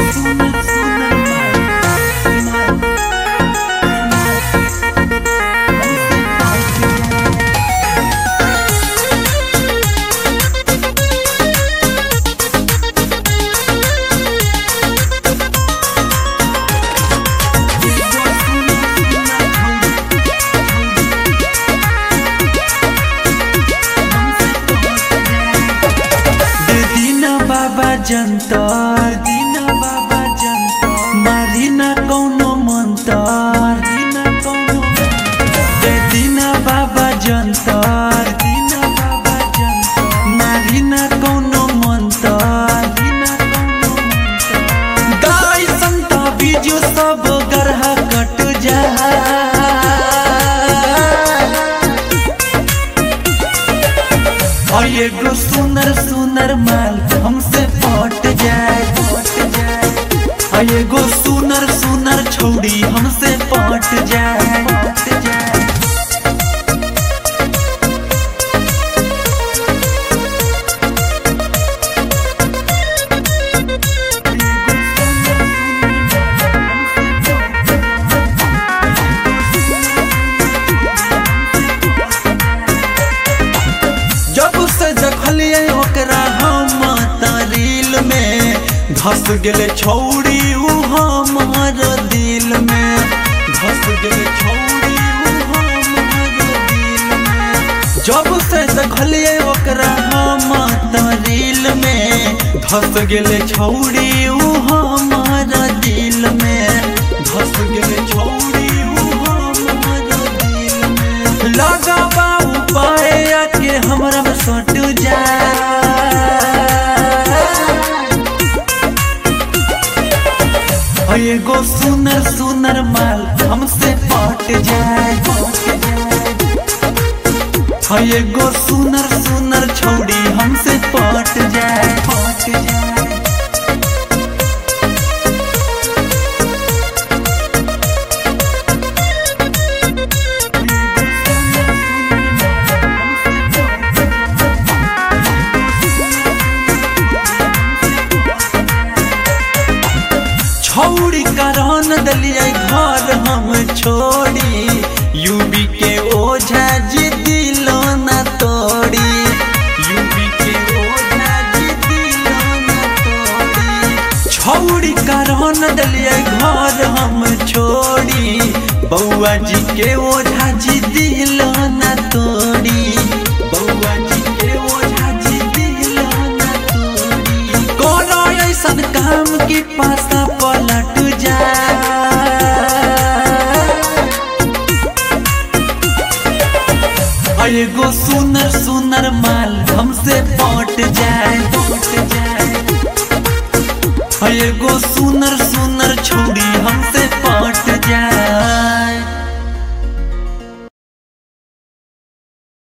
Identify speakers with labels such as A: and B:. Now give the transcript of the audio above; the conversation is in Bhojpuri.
A: जंतर दीना बाबा जंतर मारी ना कौनो मंतर दीना बाबा जंतर दीना बाबा जंतर मारी ना कौनो मंतर गाय संता बीजू सब गरह कट जाए एगो सुनर सुनर माल हमसे पट जाए एगो सुनर सुनर छौड़ी हमसे पट जाए देखलिए ओकरा हम तरील में धस गेले छौड़ी उ हमार दिल में धस गेले छौड़ी उ हमार दिल में जब से देखलिए ओकरा हम तरील में धस गेले छौड़ी उ हमार दिल में धस गेले छौड़ी उ हमार दिल में लगावा उपाय के हमरा में सट एगो सुनर सुनर माल हमसे पट जाए एगो सुनर सुनर छौड़ी हमसे पट जाए छौड़ी करन दलिए घर हम छोड़ी यूबी के ओझा जी दिलो न तोड़ी यूबी के ओझा जी दिलो न तोड़ी छौड़ी करन दलिए घर हम छोड़ी बउआ जी के ओझा जी दिलो न तोड़ी बउआ जी के ओझा जी दिलो न तोड़ी कोनो ऐसन काम की पासा पलट जाए एगो सुनर सुनर माल हमसे